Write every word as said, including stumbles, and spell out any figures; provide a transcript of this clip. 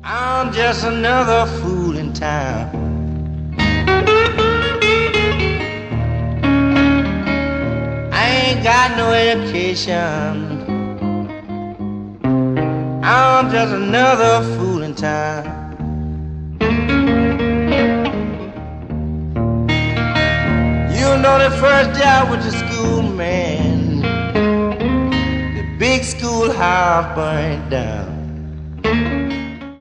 I'm just another fool in town. I ain't got no education. I'm just another fool in town. You know the first day I went to school, man, the big schoolhouse burned down.